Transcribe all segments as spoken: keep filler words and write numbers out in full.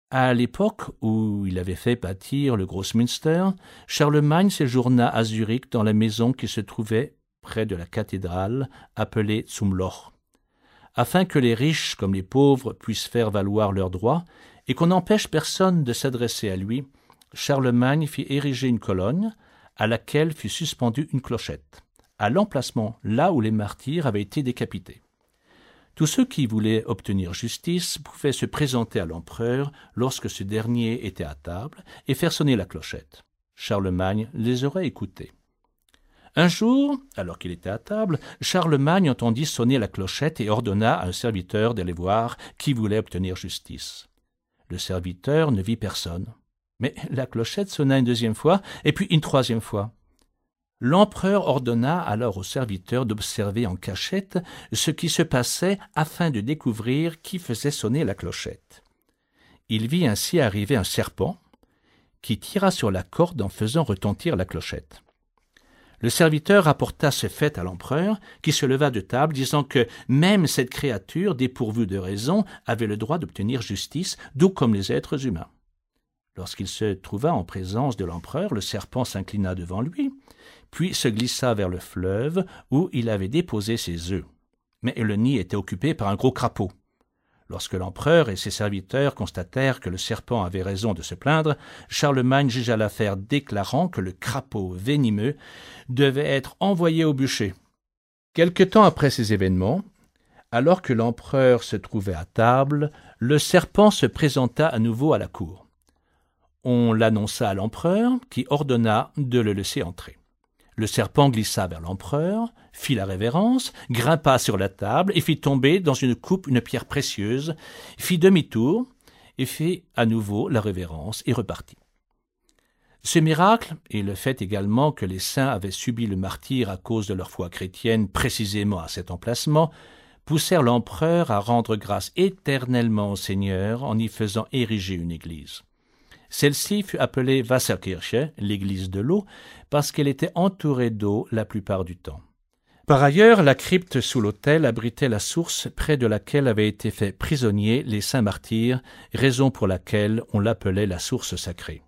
À l'époque où il avait fait bâtir le Grossmünster, Charlemagne séjourna à Zurich dans la maison qui se trouvait près de la cathédrale, appelée Zum Loch. Afin que les riches comme les pauvres puissent faire valoir leurs droits et qu'on n'empêche personne de s'adresser à lui, Charlemagne fit ériger une colonne à laquelle fut suspendue une clochette, à l'emplacement là où les martyrs avaient été décapités. Tous ceux qui voulaient obtenir justice pouvaient se présenter à l'empereur lorsque ce dernier était à table et faire sonner la clochette. Charlemagne les aurait écoutés. Un jour, alors qu'il était à table, Charlemagne entendit sonner la clochette et ordonna à un serviteur d'aller voir qui voulait obtenir justice. Le serviteur ne vit personne. Mais la clochette sonna une deuxième fois, et puis une troisième fois. L'empereur ordonna alors au serviteur d'observer en cachette ce qui se passait afin de découvrir qui faisait sonner la clochette. Il vit ainsi arriver un serpent qui tira sur la corde en faisant retentir la clochette. Le serviteur rapporta ce fait à l'empereur, qui se leva de table, disant que même cette créature, dépourvue de raison, avait le droit d'obtenir justice, tout comme les êtres humains. Lorsqu'il se trouva en présence de l'empereur, le serpent s'inclina devant lui, puis se glissa vers le fleuve où il avait déposé ses œufs. Mais le nid était occupé par un gros crapaud. Lorsque l'empereur et ses serviteurs constatèrent que le serpent avait raison de se plaindre, Charlemagne jugea l'affaire, déclarant que le crapaud venimeux devait être envoyé au bûcher. Quelque temps après ces événements, alors que l'empereur se trouvait à table, le serpent se présenta à nouveau à la cour. On l'annonça à l'empereur, qui ordonna de le laisser entrer. Le serpent glissa vers l'empereur, fit la révérence, grimpa sur la table et fit tomber dans une coupe une pierre précieuse, fit demi-tour et fit à nouveau la révérence et repartit. Ce miracle, et le fait également que les saints avaient subi le martyre à cause de leur foi chrétienne précisément à cet emplacement, poussèrent l'empereur à rendre grâce éternellement au Seigneur en y faisant ériger une église. Celle-ci fut appelée Wasserkirche, l'église de l'eau, parce qu'elle était entourée d'eau la plupart du temps. Par ailleurs, la crypte sous l'autel abritait la source près de laquelle avaient été faits prisonniers les saints martyrs, raison pour laquelle on l'appelait la source sacrée.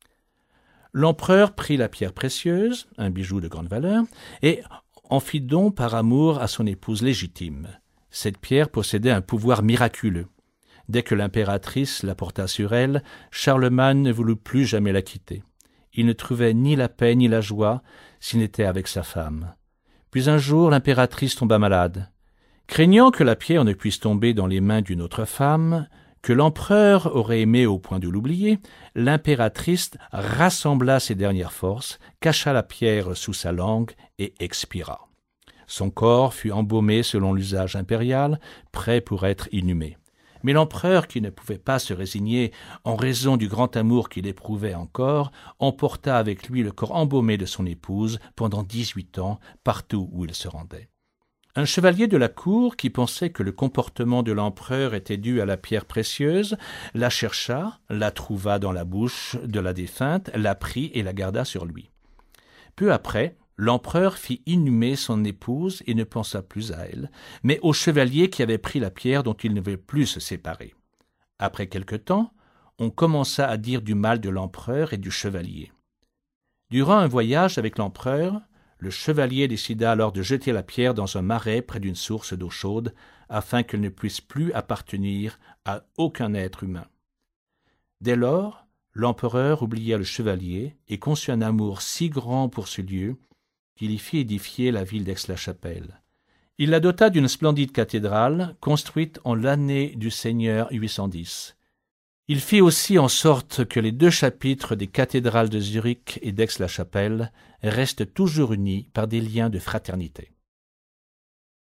L'empereur prit la pierre précieuse, un bijou de grande valeur, et en fit don par amour à son épouse légitime. Cette pierre possédait un pouvoir miraculeux. Dès que l'impératrice la porta sur elle, Charlemagne ne voulut plus jamais la quitter. Il ne trouvait ni la paix ni la joie s'il n'était avec sa femme. Puis un jour, l'impératrice tomba malade. Craignant que la pierre ne puisse tomber dans les mains d'une autre femme, que l'empereur aurait aimé au point de l'oublier, l'impératrice rassembla ses dernières forces, cacha la pierre sous sa langue et expira. Son corps fut embaumé selon l'usage impérial, prêt pour être inhumé. Mais l'empereur, qui ne pouvait pas se résigner en raison du grand amour qu'il éprouvait encore, emporta avec lui le corps embaumé de son épouse pendant dix-huit ans, partout où il se rendait. Un chevalier de la cour, qui pensait que le comportement de l'empereur était dû à la pierre précieuse, la chercha, la trouva dans la bouche de la défunte, la prit et la garda sur lui. Peu après, l'empereur fit inhumer son épouse et ne pensa plus à elle, mais au chevalier qui avait pris la pierre dont il ne voulait plus se séparer. Après quelque temps, on commença à dire du mal de l'empereur et du chevalier. Durant un voyage avec l'empereur, le chevalier décida alors de jeter la pierre dans un marais près d'une source d'eau chaude, afin qu'elle ne puisse plus appartenir à aucun être humain. Dès lors, l'empereur oublia le chevalier et conçut un amour si grand pour ce lieu qu'il y fit édifier la ville d'Aix-la-Chapelle. Il la dota d'une splendide cathédrale, construite en l'année du Seigneur huit cent dix. Il fit aussi en sorte que les deux chapitres des cathédrales de Zurich et d'Aix-la-Chapelle restent toujours unis par des liens de fraternité.